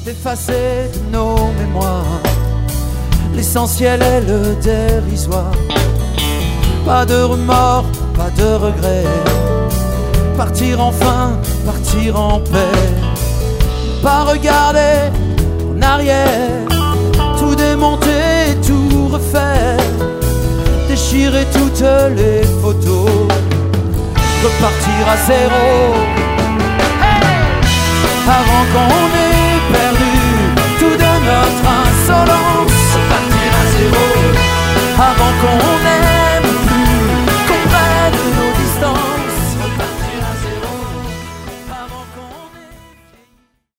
effacé de nos mémoires. L'essentiel est le dérisoire. Pas de remords, pas de regrets. Partir enfin, partir en paix. Pas regarder en arrière. Tout démonter, tout refaire. Déchirer toutes les photos. Repartir à zéro. Avant qu'on ait perdu tout de notre insolence.